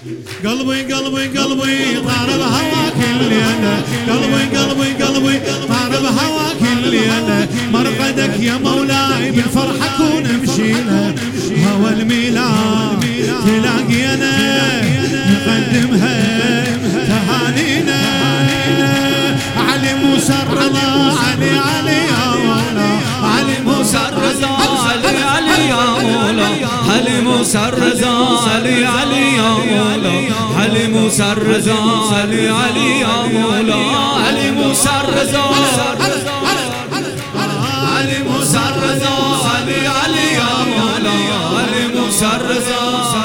قلبي قلبي قلبي طار بهواك الليلة، قلبي قلبي قلبي طار بهواك الليلة، مرقدك يا مولاي بالفرحة كون مشينا، هوى الميلاد تلاقينا نقدمها تهانينا، علي موسى الرضا علي علي يا مولا، علي موسى الرضا علي علي يا مولا، علي موسى الرضا علي علي يا مولا، علي موسى الرضا علي علي يا مولا، علي موسى الرضا علي موسى الرضا علي علي يا مولا، علي موسى الرضا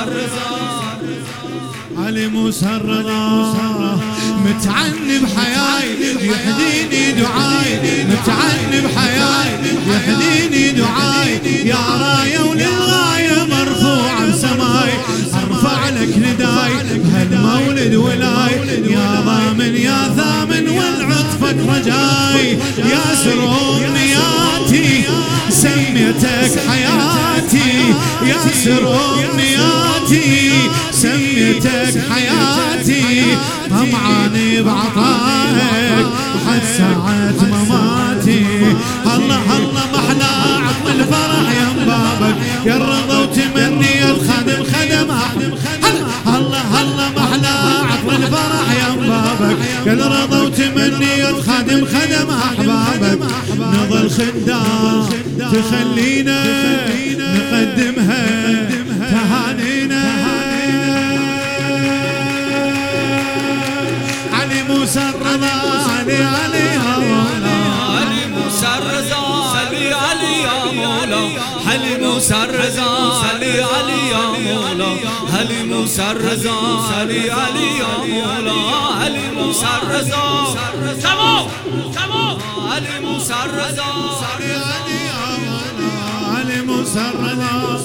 علي موسى الرضا متعني بحياي يهديني دعاي، متعني بحياي يهديني دعاي، يا راية وللغاية مرفوعة بسماي، ارفع لك نداي هالمولد ولاي، يا ضامن يا ثامن والعطفك رجاي، يا سر امنياتي سميتك حياتي، يا سر امنياتي سميتك حياتي، طمعاني بعطائك حد ساعة مماتي، الله الله محلى عظم الفرح يا بابك، يا الرضا وتمني الخدم خدم الله الله محلى عظم الفرح يا بابك، يا الرضا وتمني الخدم خدم احبابك، نظل خدام تخلينا نقدمها تهانينا، علي موسى الرضا علي علي يا مولا، علي موسى الرضا علي علي يا مولا، علي موسى الرضا علي علي يا مولا، علي موسى الرضا علي علي يا مولا، علي موسى الرضا تمام تمام، علي موسى الرضا علي علي يا مولا، علي موسى الرضا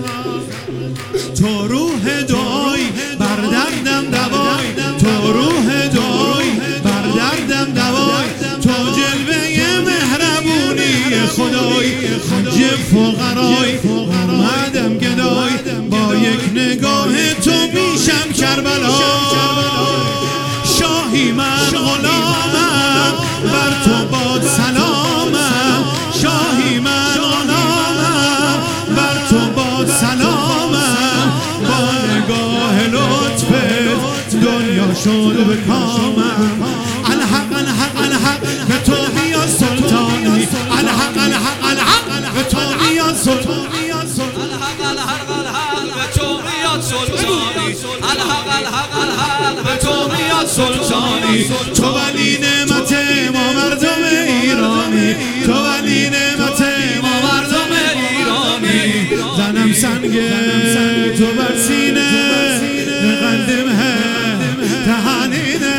تو روح دوی بر دردم دوای، تو روح دوی بر دردم دوای، تو جلوه مهربونی خدای، حج فقرای اومدم گدای، با یک نگاه تو میشم کربلا، شاهی من غلامم بر تو باد سلامم، شاهی من غلامم بر تو باد سلامم، با نگاه لطفت دنیا شد به کامم، الحق الحق الحق به تو بیا سلطانی، الحق الحق الحق به تو بیا سلطانی، الحق الحق الحق به تو بیا سلطانی، الحق الحق الحق به تو بیا سلطانی، تو ولی نعمت ما مردم ایرانی، تو ولی نعمت ما مردم ایرانی، زنم سنگ تو بر سینه نقدمها تهانینا،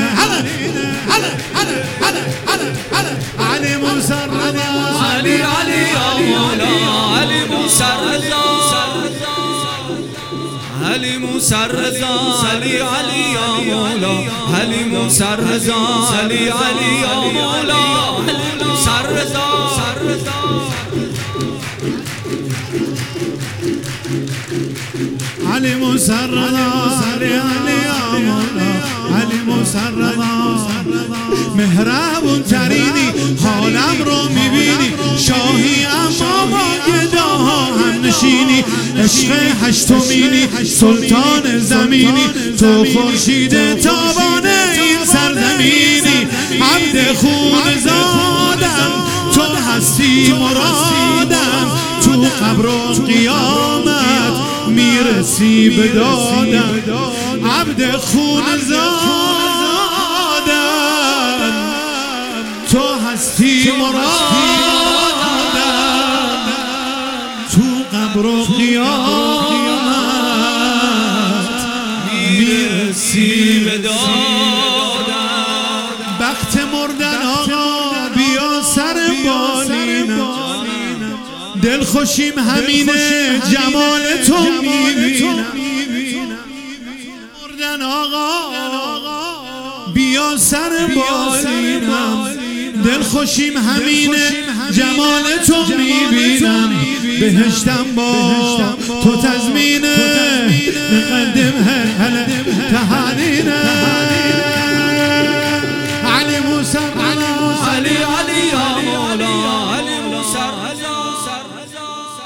علي موسى الرضا علي علي يا مولا، علي موسى الرضا علي موسى الرضا علي علي يا مولا، علي موسى الرضا علي علي يا مولا، علي موسى الرضا علي موسى الرضا علي علي يا مولا، علي موسى الرضا مهربون ترینی حالم رو میبینی، شاهی اما با گداها هم نشینی، عشق هشتمینی سلطان زمینی، تو خورشید تابان این سرزمینی، عبد خون زادم تو هستی مرادم، تو قبر و قیامت میرسی به دادم، عبد خون زادم تو هستی مرادم، تو قبر و قیامت میرسی به دادم، وقت مردن آقا بیا سر بالینم، دل خوشیم همینه جمال تو میبینم، مردن آقا بیا سر بالینم، دل خوشیم همینه جمال تو میبینم، بهشتم با تو تضمینه نقدم هلا